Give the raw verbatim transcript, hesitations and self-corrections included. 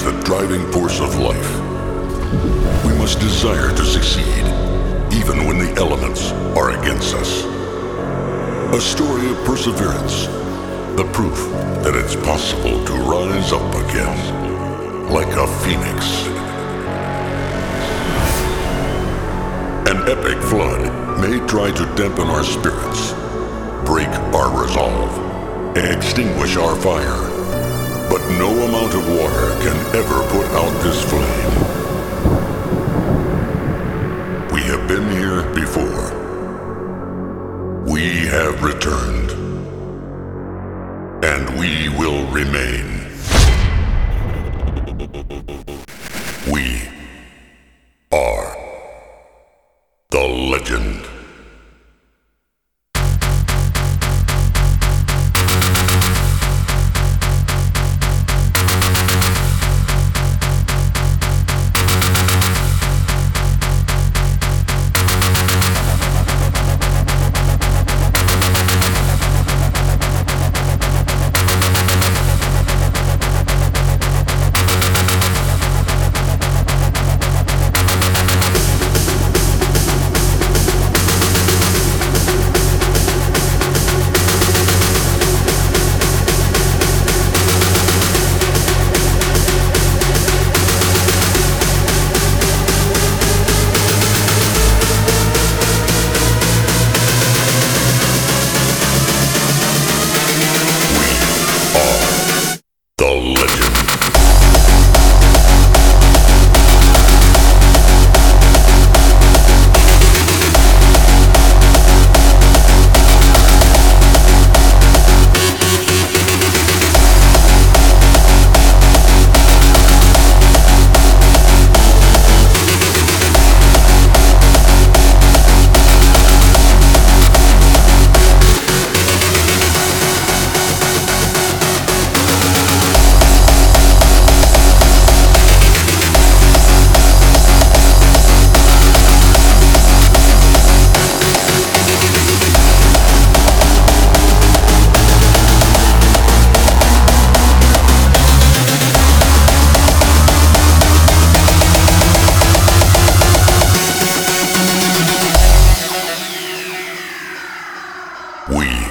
is the driving force of life. We must desire to succeed, even when the elements are against us. A story of perseverance, the proof that it's possible to rise up again, like a phoenix. An epic flood may try to dampen our spirits, break our resolve, extinguish our fire, but no amount of water can ever put out this flame. We have been here before. We have returned. And we will remain. We are the legend. We